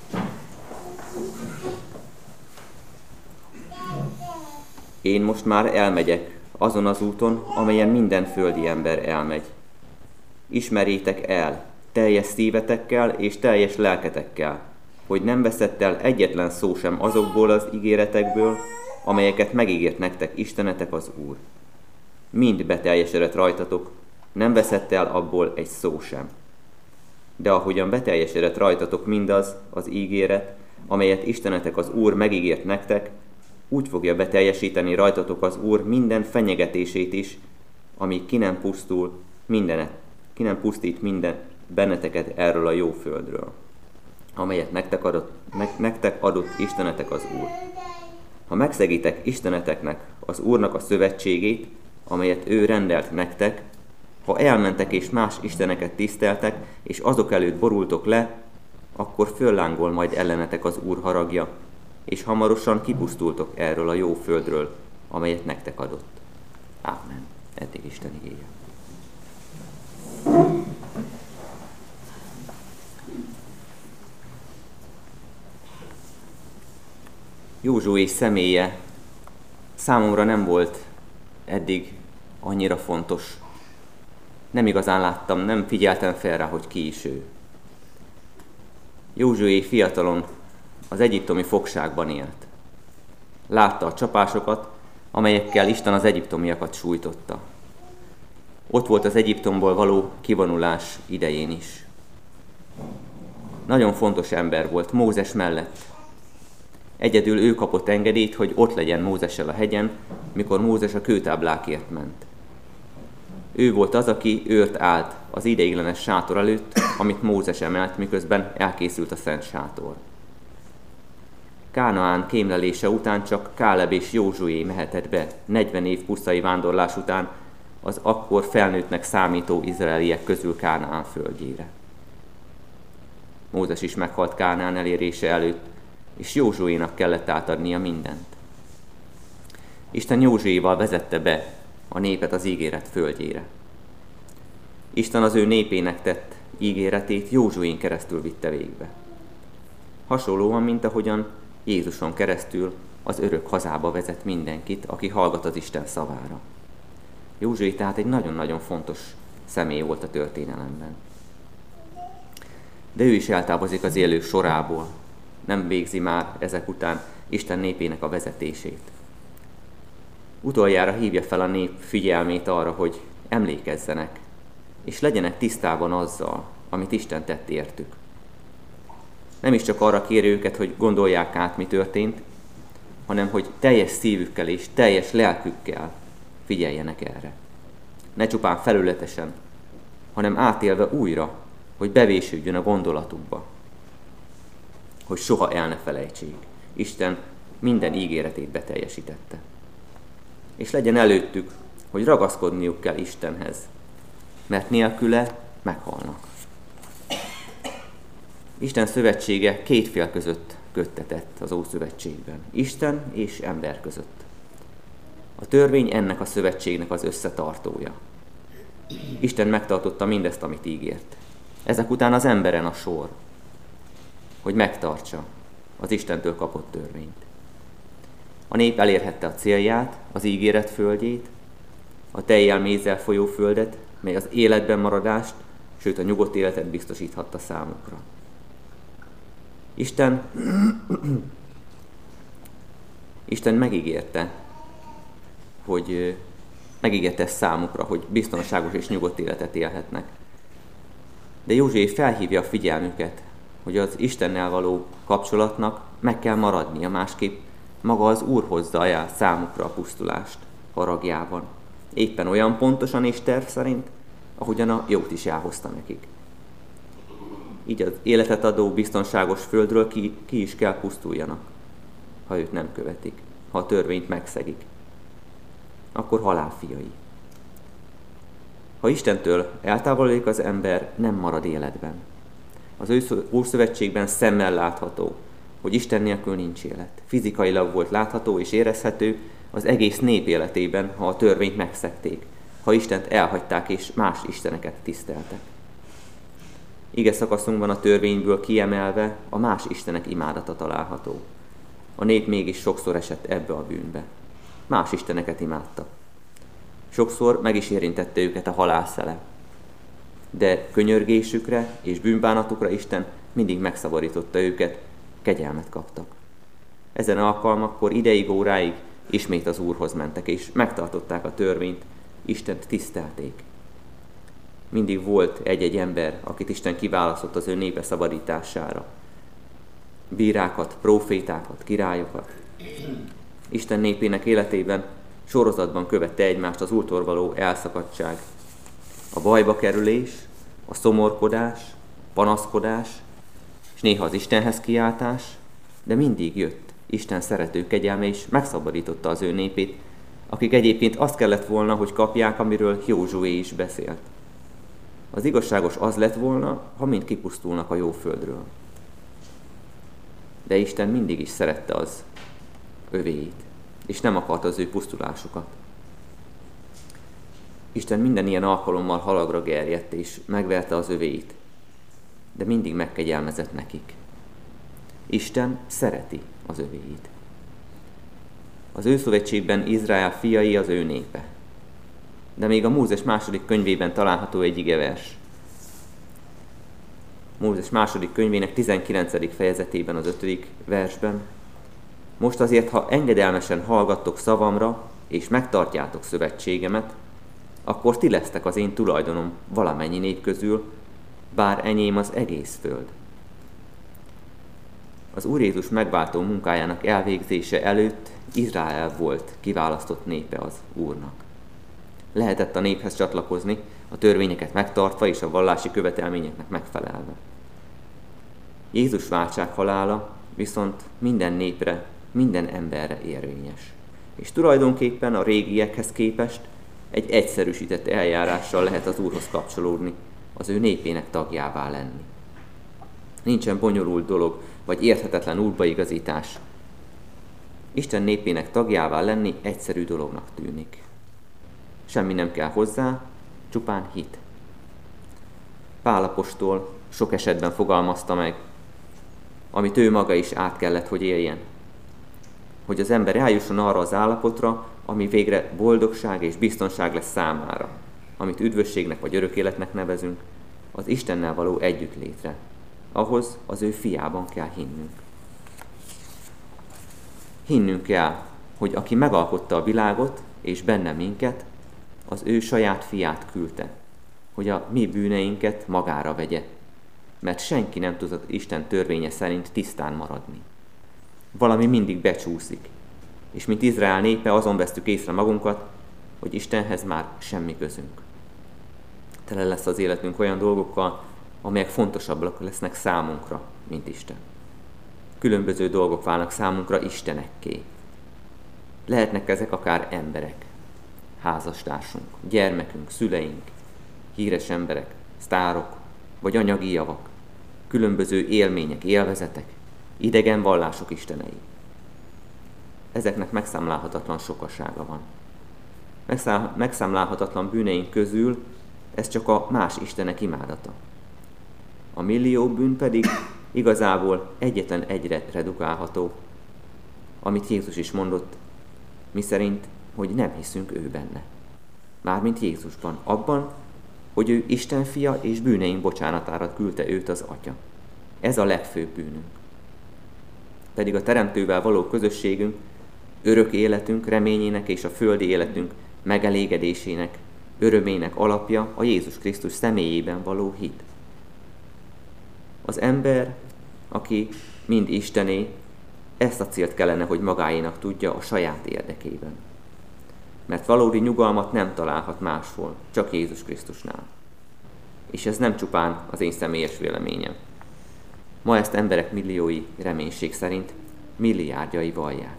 S2: Én most már elmegyek azon az úton, amelyen minden földi ember elmegy. Ismerjétek el teljes szívetekkel és teljes lelketekkel, hogy nem veszett el egyetlen szó sem azokból az ígéretekből, amelyeket megígért nektek Istenetek az Úr. Mind beteljesedett rajtatok, nem veszett el abból egy szó sem. De ahogyan beteljesedett rajtatok mindaz az ígéret, amelyet Istenetek az Úr megígért nektek, úgy fogja beteljesíteni rajtatok az Úr minden fenyegetését is, ami ki nem pusztul mindenet, ki nem pusztít minden benneteket erről a jó földről, amelyet nektek adott, ne, nektek adott Istenetek az Úr. Ha megszegitek Isteneteknek, az Úrnak a szövetségét, amelyet ő rendelt nektek, ha elmentek és más isteneket tiszteltek, és azok előtt borultok le, akkor föllángol majd ellenetek az Úr haragja, és hamarosan kipusztultok erről a jó földről, amelyet nektek adott. Ámen. Eddig Isten igéje. Józsué személye számomra nem volt eddig annyira fontos. Nem igazán láttam, nem figyeltem fel rá, hogy ki is ő. Józsué fiatalon az egyiptomi fogságban élt. Látta a csapásokat, amelyekkel Isten az egyiptomiakat sújtotta. Ott volt az Egyiptomból való kivonulás idején is. Nagyon fontos ember volt Mózes mellett. Egyedül ő kapott engedélyt, hogy ott legyen Mózessel a hegyen, mikor Mózes a kőtáblákért ment. Ő volt az, aki őrt állt az ideiglenes sátor előtt, amit Mózes emelt, miközben elkészült a szent sátor. Kánaán kémlelése után csak Káleb és Józsué mehetett be negyven év pusztai vándorlás után, az akkor felnőttnek számító izraeliek közül Kánaán földjére. Mózes is meghalt Kánaán elérése előtt, és Józsuénak kellett átadnia mindent. Isten Józsuéval vezette be a népet az ígéret földjére. Isten az ő népének tett ígéretét Józsuén keresztül vitte végbe. Hasonlóan, mint ahogyan Jézuson keresztül az örök hazába vezet mindenkit, aki hallgat az Isten szavára. Józsué tehát egy nagyon-nagyon fontos személy volt a történelemben. De ő is eltávozik az élők sorából, nem végzi már ezek után Isten népének a vezetését. Utoljára hívja fel a nép figyelmét arra, hogy emlékezzenek, és legyenek tisztában azzal, amit Isten tett értük. Nem is csak arra kéri őket, hogy gondolják át, mi történt, hanem hogy teljes szívükkel és teljes lelkükkel figyeljenek erre. Ne csupán felületesen, hanem átélve újra, hogy bevésődjön a gondolatukba, hogy soha el ne felejtsék. Isten minden ígéretét beteljesítette. És legyen előttük, hogy ragaszkodniuk kell Istenhez, mert nélküle meghalnak. Isten szövetsége két fél között köttetett az Ószövetségben, Isten és ember között. A törvény ennek a szövetségnek az összetartója. Isten megtartotta mindezt, amit ígért. Ezek után az emberen a sor, hogy megtartsa az Istentől kapott törvényt. A nép elérhette a célját, az ígéret földjét, a tejjel mézzel folyó földet, mely az életben maradást, sőt a nyugodt életet biztosíthatta számukra. Isten, Isten megígérte, hogy megígérte számukra, hogy biztonságos és nyugodt életet élhetnek. De Józsué felhívja a figyelmüket, hogy az Istennel való kapcsolatnak meg kell maradnia, másképp maga az Úr hozza el számukra a pusztulást haragjában. Éppen olyan pontosan és terv szerint, ahogyan a jót is elhozta nekik. Így az életet adó biztonságos földről ki, ki is kell pusztuljanak, ha őt nem követik, ha a törvényt megszegik. Akkor halál fiai. Ha Istentől eltávolodik az ember, nem marad életben. Az Ószövetségben szemmel látható, hogy Isten nélkül nincs élet. Fizikailag volt látható és érezhető az egész nép életében, ha a törvényt megszegték, ha Istent elhagyták és más isteneket tiszteltek. Ige szakaszunkban a törvényből kiemelve a más istenek imádata található. A nép mégis sokszor esett ebbe a bűnbe. Más isteneket imádtak. Sokszor meg is érintette őket a halálszele. De könyörgésükre és bűnbánatukra Isten mindig megszabadította őket, kegyelmet kaptak. Ezen alkalmakkor ideig, óráig ismét az Úrhoz mentek, és megtartották a törvényt, Istent tisztelték. Mindig volt egy-egy ember, akit Isten kiválasztott az ő népe szabadítására. Bírákat, prófétákat, királyokat. Isten népének életében sorozatban követte egymást az Úrtól való elszakadtság, a bajba kerülés, a szomorkodás, panaszkodás, és néha az Istenhez kiáltás, de mindig jött Isten szerető kegyelme, és megszabadította az ő népét, akik egyébként azt kellett volna, hogy kapják, amiről Józsué is beszélt. Az igazságos az lett volna, ha mind kipusztulnak a jó földről. De Isten mindig is szerette az övéit, és nem akart az ő pusztulásukat. Isten minden ilyen alkalommal halagra gerjedt, és megverte az övéit, de mindig megkegyelmezett nekik. Isten szereti az övéit. Az Őszövetségben Izrael fiai az ő népe. De még a Mózes második könyvében található egy igevers. Mózes második könyvének tizenkilencedik fejezetében az ötödik versben. Most azért, ha engedelmesen hallgattok szavamra, és megtartjátok szövetségemet, akkor ti lesztek az én tulajdonom valamennyi nép közül, bár enyém az egész föld. Az Úr Jézus megváltó munkájának elvégzése előtt Izrael volt kiválasztott népe az Úrnak. Lehetett a néphez csatlakozni, a törvényeket megtartva és a vallási követelményeknek megfelelve. Jézus váltsághalála viszont minden népre, minden emberre érvényes. És tulajdonképpen a régiekhez képest egy egyszerűsített eljárással lehet az Úrhoz kapcsolódni, az ő népének tagjává lenni. Nincsen bonyolult dolog, vagy érthetetlen útbaigazítás. Isten népének tagjává lenni egyszerű dolognak tűnik. Semmi nem kell hozzá, csupán hit. Pál apostol sok esetben fogalmazta meg, amit ő maga is át kellett, hogy éljen. Hogy az ember eljusson arra az állapotra, ami végre boldogság és biztonság lesz számára, amit üdvösségnek vagy örök életnek nevezünk, az Istennel való együttlétre. Ahhoz az ő fiában kell hinnünk. Hinnünk kell, hogy aki megalkotta a világot és benne minket, az ő saját fiát küldte, hogy a mi bűneinket magára vegye, mert senki nem tudott Isten törvénye szerint tisztán maradni. Valami mindig becsúszik, és mint Izrael népe azon vesztük észre magunkat, hogy Istenhez már semmi közünk. Tele lesz az életünk olyan dolgokkal, amelyek fontosabbak lesznek számunkra, mint Isten. Különböző dolgok válnak számunkra istenekké. Lehetnek ezek akár emberek, házastársunk, gyermekünk, szüleink, híres emberek, sztárok, vagy anyagi javak, különböző élmények, élvezetek, idegen vallások istenei. Ezeknek megszámlálhatatlan sokasága van. Megszámlálhatatlan bűneink közül ez csak a más istenek imádata. A millió bűn pedig igazából egyetlen egyre redukálható, amit Jézus is mondott, miszerint, hogy nem hiszünk ő benne. Mármint Jézusban, abban, hogy ő Isten fia és bűneink bocsánatára küldte őt az Atya. Ez a legfőbb bűnünk. Pedig a Teremtővel való közösségünk, örök életünk reményének és a földi életünk megelégedésének, örömének alapja a Jézus Krisztus személyében való hit. Az ember, aki mind Istené, ezt a célt kellene, hogy magáénak tudja a saját érdekében. Mert valódi nyugalmat nem találhat máshol, csak Jézus Krisztusnál. És ez nem csupán az én személyes véleményem. Ma ezt emberek milliói reménység szerint milliárdjai vallják.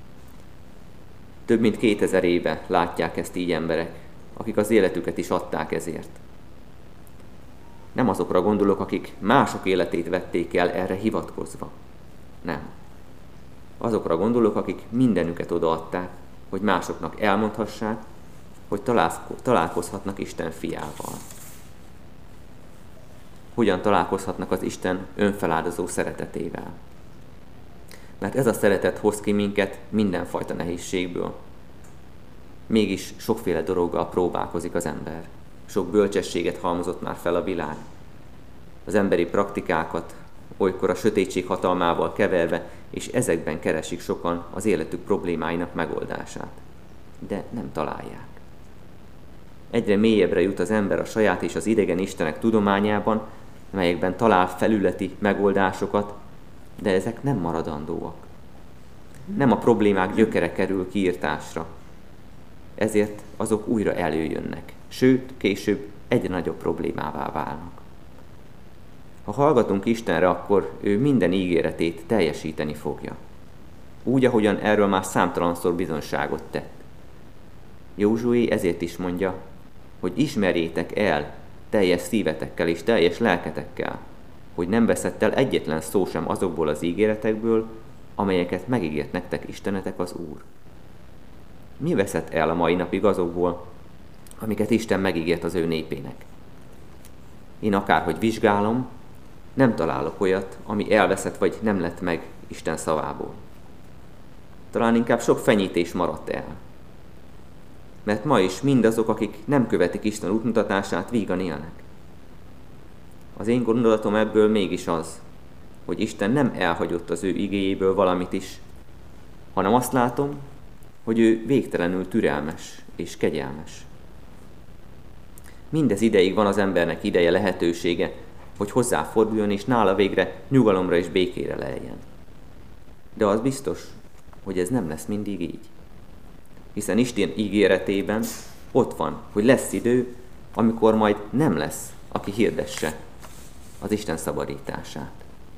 S2: Több mint kétezer éve látják ezt így emberek, akik az életüket is adták ezért. Nem azokra gondolok, akik mások életét vették el erre hivatkozva. Nem. Azokra gondolok, akik mindenüket odaadták, hogy másoknak elmondhassák, hogy találkozhatnak Isten fiával. Hogyan találkozhatnak az Isten önfeláldozó szeretetével. Mert ez a szeretet hoz ki minket mindenfajta nehézségből. Mégis sokféle dologgal próbálkozik az ember. Sok bölcsességet halmozott már fel a világ. Az emberi praktikákat olykor a sötétség hatalmával keverve, és ezekben keresik sokan az életük problémáinak megoldását. De nem találják. Egyre mélyebbre jut az ember a saját és az idegen istenek tudományában, melyekben talál felületi megoldásokat, de ezek nem maradandóak. Nem a problémák gyökere kerül kiírtásra. Ezért azok újra előjönnek, sőt, később egyre nagyobb problémává válnak. Ha hallgatunk Istenre, akkor ő minden ígéretét teljesíteni fogja. Úgy, ahogyan erről már számtalanszor bizonyságot tett. Józsué ezért is mondja, hogy ismerjétek el teljes szívetekkel és teljes lelketekkel, hogy nem veszett el egyetlen szó sem azokból az ígéretekből, amelyeket megígért nektek Istenetek az Úr. Mi veszett el a mai napig azokból, amiket Isten megígért az ő népének? Én akárhogy vizsgálom, nem találok olyat, ami elveszett vagy nem lett meg Isten szavából. Talán inkább sok fenyítés maradt el. Mert ma is mindazok, akik nem követik Isten útmutatását, vígan élnek. Az én gondolatom ebből mégis az, hogy Isten nem elhagyott az ő igéjéből valamit is, hanem azt látom, hogy ő végtelenül türelmes és kegyelmes. Mindez ideig van az embernek ideje, lehetősége, hogy hozzáforduljon és nála végre nyugalomra és békére leljen. De az biztos, hogy ez nem lesz mindig így. Hiszen Isten ígéretében ott van, hogy lesz idő, amikor majd nem lesz, aki hirdesse az Isten szabadítását.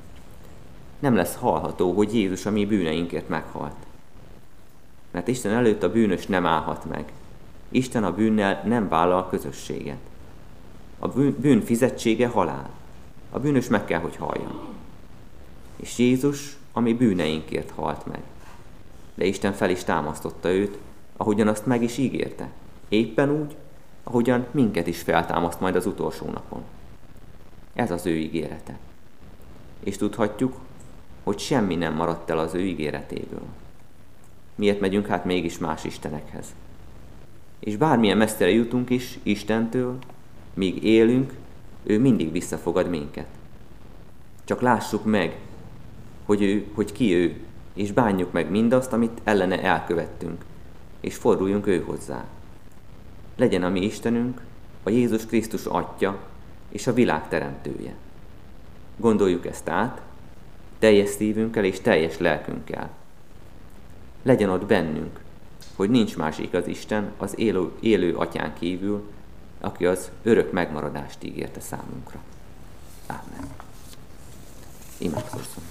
S2: Nem lesz hallható, hogy Jézus a mi bűneinkért meghalt. Mert Isten előtt a bűnös nem állhat meg. Isten a bűnnel nem vállal közösséget. A bűn fizetsége halál. A bűnös meg kell, hogy haljon. És Jézus a mi bűneinkért halt meg. De Isten fel is támasztotta őt, ahogyan azt meg is ígérte. Éppen úgy, ahogyan minket is feltámaszt majd az utolsó napon. Ez az ő ígérete. És tudhatjuk, hogy semmi nem maradt el az ő ígéretéből. Miért megyünk hát mégis más istenekhez? És bármilyen messzire jutunk is Istentől, míg élünk, ő mindig visszafogad minket. Csak lássuk meg, hogy, ő, hogy ki ő, és bánjuk meg mindazt, amit ellene elkövettünk, és forduljunk ő hozzá. Legyen a mi Istenünk, a Jézus Krisztus Atya és a világ teremtője. Gondoljuk ezt át, teljes szívünkkel és teljes lelkünkkel. Legyen ott bennünk, hogy nincs más igaz Isten az élő, élő Atyán kívül, aki az örök megmaradást ígérte számunkra. Ámen. Imádkozzunk.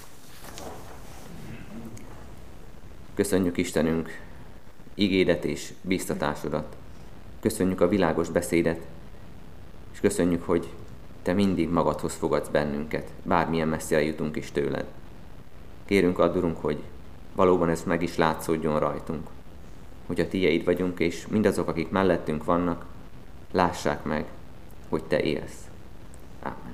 S2: Köszönjük Istenünk igédet és biztatásodat. Köszönjük a világos beszédet, és köszönjük, hogy Te mindig magadhoz fogadsz bennünket, bármilyen messzire jutunk is tőled. Kérünk, add Urunk, hogy valóban ez meg is látszódjon rajtunk, hogy a Tieid vagyunk, és mindazok, akik mellettünk vannak, lássák meg, hogy Te élsz. Ámen.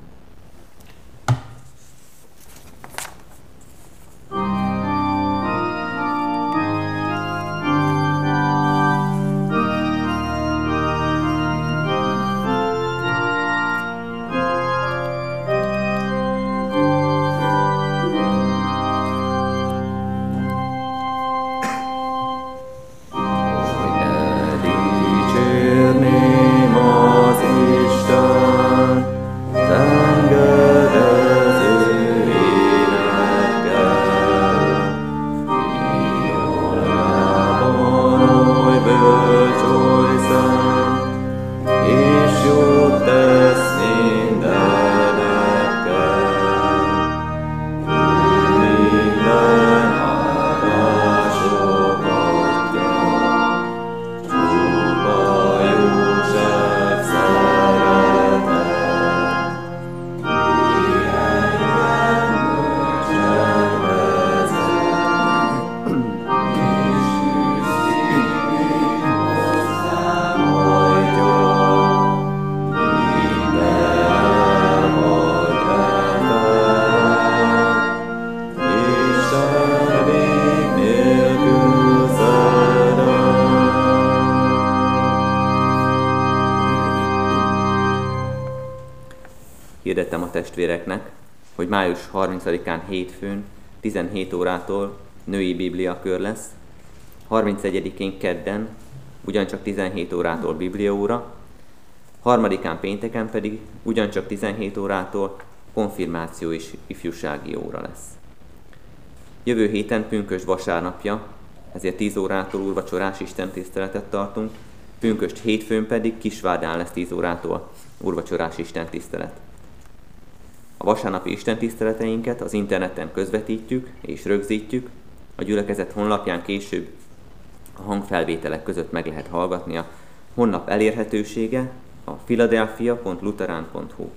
S2: Hirdettem a testvéreknek, hogy május harmincadikán hétfőn tizenhét órától női bibliakör lesz, harmincegyedikén kedden ugyancsak tizenhét órától bibliaóra, harmadikán pénteken pedig ugyancsak tizenhét órától konfirmáció és ifjúsági óra lesz. Jövő héten pünkösd vasárnapja, ezért tíz órától úrvacsorás istentiszteletet tartunk, pünkösd hétfőn pedig Kisvádán lesz tíz órától úrvacsorás istentisztelet. A vasárnapi istentiszteleteinket az interneten közvetítjük és rögzítjük, a gyülekezet honlapján később a hangfelvételek között meg lehet hallgatni. A honlap elérhetősége a philadelphia pont lutheran pont hu.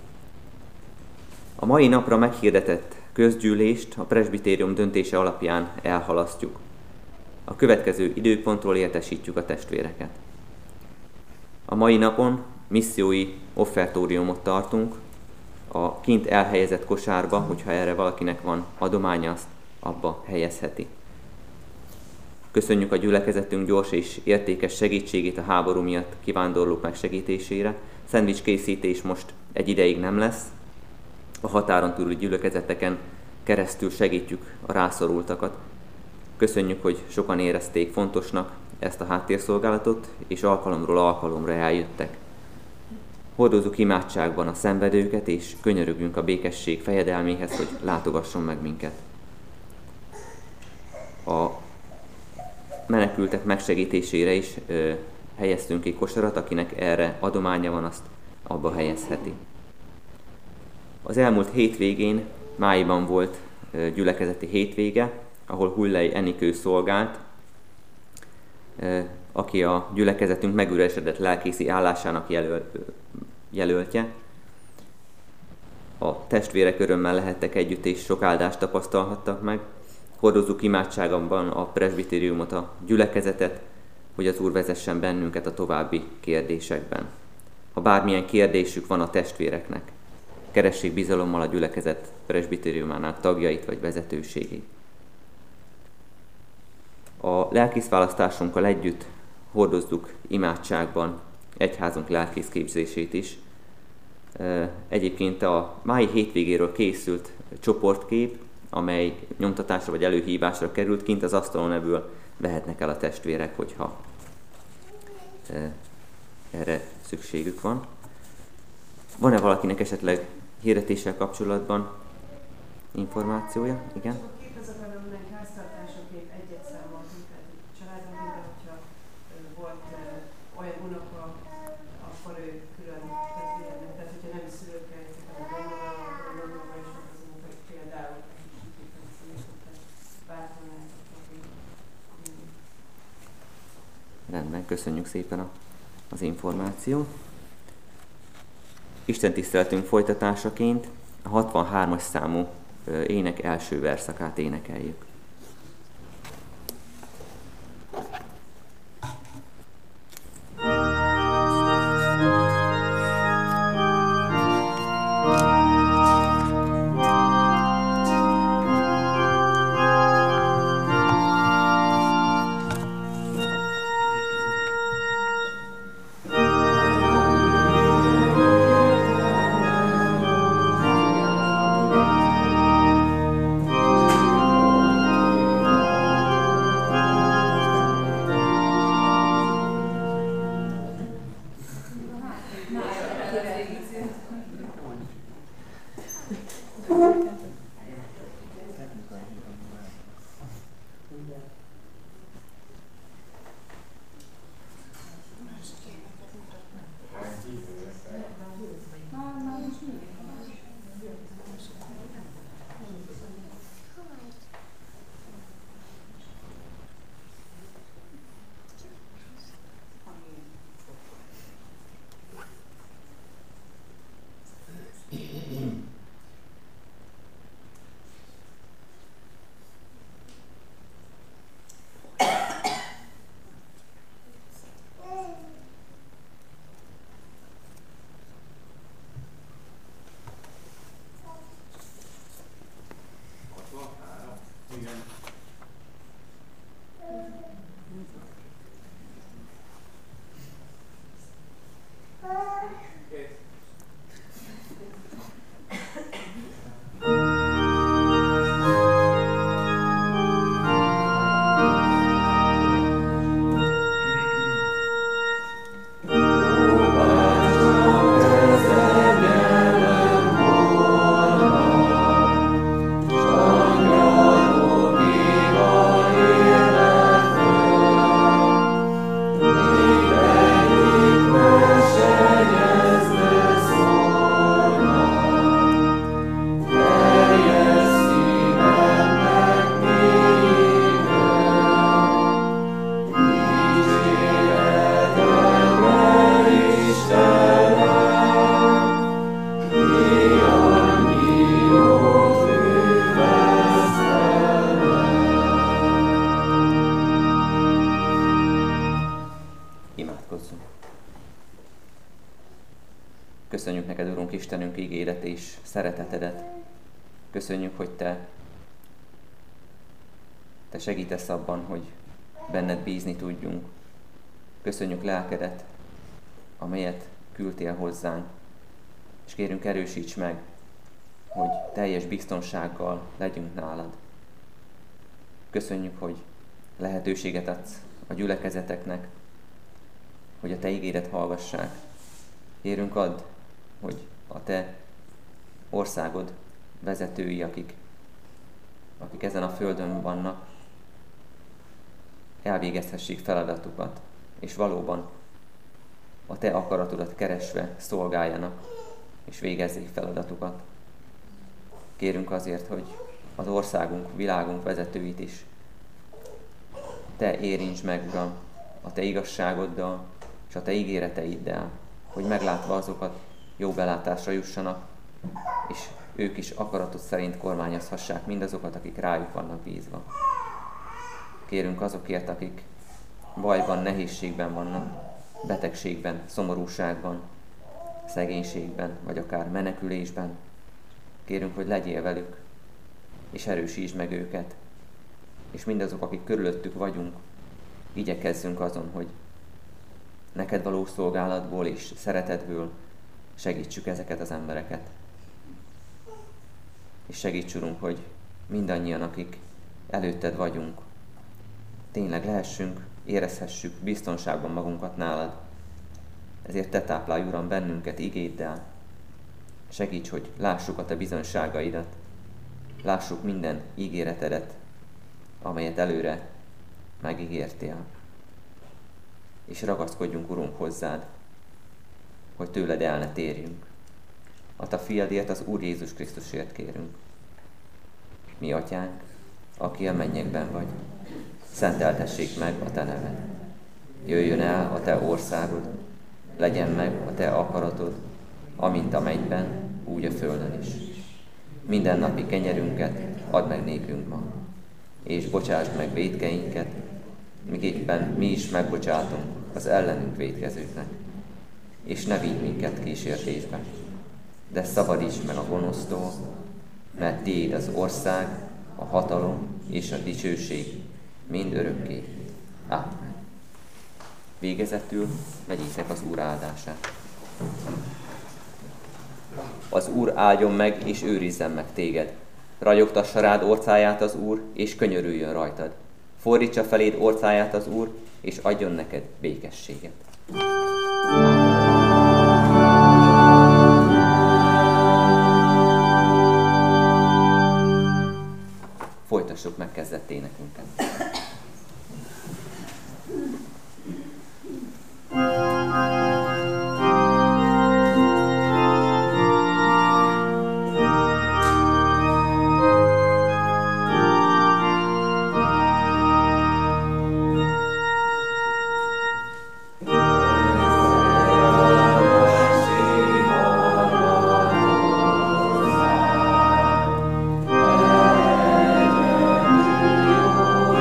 S2: A mai napra meghirdetett közgyűlést a presbitérium döntése alapján elhalasztjuk. A következő időpontról értesítjük a testvéreket. A mai napon missziói offertóriumot tartunk, a kint elhelyezett kosárba, hogyha erre valakinek van adománya, azt abba helyezheti. Köszönjük a gyülekezetünk gyors és értékes segítségét a háború miatt kivándorlók megsegítésére. Szendvics készítés most egy ideig nem lesz. A határon túli gyülekezeteken keresztül segítjük a rászorultakat. Köszönjük, hogy sokan érezték fontosnak ezt a háttérszolgálatot, és alkalomról alkalomra eljöttek. Hordozzuk imádságban a szenvedőket, és könyörögünk a békesség fejedelméhez, hogy látogasson meg minket. A menekültek megsegítésére is ö, helyeztünk egy kosarat, akinek erre adománya van, azt abba helyezheti. Az elmúlt hétvégén Máiban volt ö, gyülekezeti hétvége, ahol Hullei Enikő szolgált. Ö, aki a gyülekezetünk megüresedett lelkészi állásának jelöl, jelöltje. A testvérek örömmel lehettek együtt, és sok áldást tapasztalhattak meg. Hordozzuk imádságomban a presbitériumot, a gyülekezetet, hogy az Úr vezessen bennünket a további kérdésekben. Ha bármilyen kérdésük van a testvéreknek, keressék bizalommal a gyülekezet presbitériumának tagjait vagy vezetőségét. A lelkészválasztásunkkal együtt hordozzuk imádságban egyházunk lelkészképzését is. Egyébként a mái hétvégéről készült csoportkép, amely nyomtatásra vagy előhívásra került, kint az asztalon ebből vehetnek el a testvérek, hogyha erre szükségük van. Van-e valakinek esetleg hirdetéssel kapcsolatban információja? Igen?
S4: A képezetben háztartásokért egyet számoltunk, tehát családon minden, hogyha volt olyan unoka, akkor ő külön testvérnek, tehát hogyha nem szülőkkel, hanem a nagymama és az unoka, például bátran lehetett.
S2: Rendben, köszönjük szépen a, az információt. Isten tiszteletünk folytatásaként a hatvanhármas számú ének első verszakát énekeljük. Köszönjük neked, Urunk Istenünk, ígéret és szeretetedet. Köszönjük, hogy te, te segítesz abban, hogy benned bízni tudjunk. Köszönjük lelkedet, amelyet küldtél hozzánk, és kérünk, erősíts meg, hogy teljes biztonsággal legyünk nálad. Köszönjük, hogy lehetőséget adsz a gyülekezeteknek, hogy a te ígéret hallgassák. Kérünk, add, hogy a te országod vezetői, akik, akik ezen a földön vannak, elvégezhessék feladatukat, és valóban a te akaratodat keresve szolgáljanak, és végezzék feladatukat. Kérünk azért, hogy az országunk, világunk vezetőit is te érints meg, Uram, a Te igazságoddal és a Te ígéreteiddel, hogy meglátva azokat jó belátásra jussanak, és ők is akaratod szerint kormányozhassák mindazokat, akik rájuk vannak bízva. Kérünk azokért, akik bajban, nehézségben vannak, betegségben, szomorúságban, szegénységben, vagy akár menekülésben. Kérünk, hogy legyél velük, és erősítsd meg őket, és mindazok, akik körülöttük vagyunk, igyekezzünk azon, hogy neked való szolgálatból és szeretetből segítsük ezeket az embereket. És segíts, Urunk, hogy mindannyian, akik előtted vagyunk, tényleg lehessünk, érezhessük biztonságban magunkat nálad. Ezért Te táplálj, Uram, bennünket igéddel. Segíts, hogy lássuk a Te bizonyságaidat, lássuk minden ígéretedet, amelyet előre megígértél. És ragaszkodjunk, Urunk, hozzád, hogy tőled el ne térjünk. A Te fiadért, az Úr Jézus Krisztusért kérünk. Mi, Atyánk, aki a mennyekben vagy, szenteltessék meg a Te neved. Jöjjön el a Te országod, legyen meg a Te akaratod, amint a mennyben, úgy a földön is. Minden napi kenyerünket add meg nékünk ma, és bocsásd meg vétkeinket, miképpen mi is megbocsátunk az ellenünk vétkezőknek. És ne vigy minket kísértésbe, de szabadíts meg a gonosztól, mert tiéd az ország, a hatalom és a dicsőség mind örökké. Ámen. Végezetül vegyétek az Úr áldását. Az Úr áldjon meg és őrizzen meg téged. Ragyogtassa rád orcáját az Úr, és könyörüljön rajtad. Fordítsa feléd orcáját az Úr, és adjon neked békességet. Folytassuk megkezdett énekünket.
S5: Oh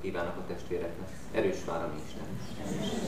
S2: kívánok a testvéreknek. Erős vár, ami Isten.